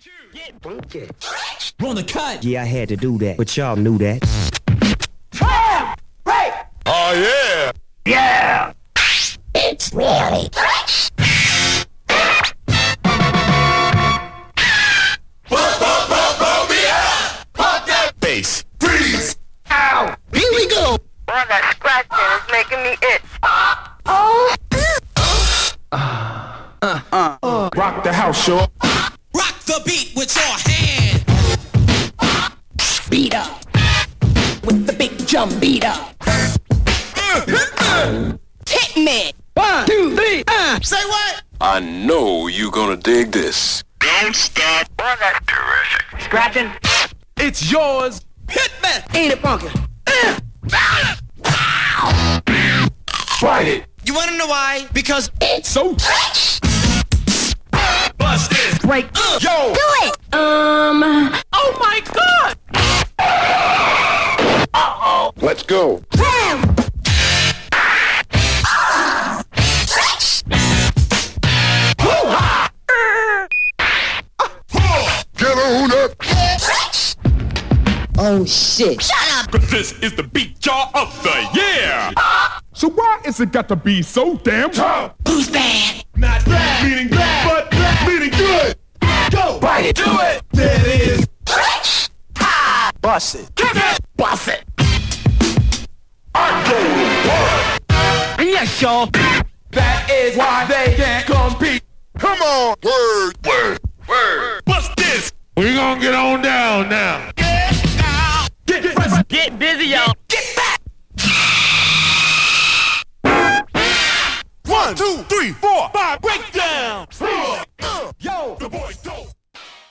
Get funky. Run the cut. Yeah, I had to do that, but y'all knew that. Oh, yeah. Yeah! It's really fresh. Pop that bass. Freeze. Ow! Here we go! Boy, that scratching is making me itch. Rock the house, sure. Rock the beat with your hand. Beat up. With the big drum beat up. Hit me! 1, 2, 3, Say what? I know you gonna dig this. Don't stop. Boy, that's terrific. Scratching. It's yours. Hit me. ain't it funky? Fight it. You want to know why? Because It's So bust this. break. yo. Do it! Oh my God. Let's go. Bam! Get on up. Oh shit. Shut up! This is the beat jar of the year. So why is it got to be so damn tough? Who's bad? Not bad, meaning bad, but bad, meaning good. Go, bite it, do it. There it is. Bust it, kick it, bust it. I'm going to work. Yes, y'all. That is why they can't compete. Come on, word, word, word. Bust this. We gonna get on down now.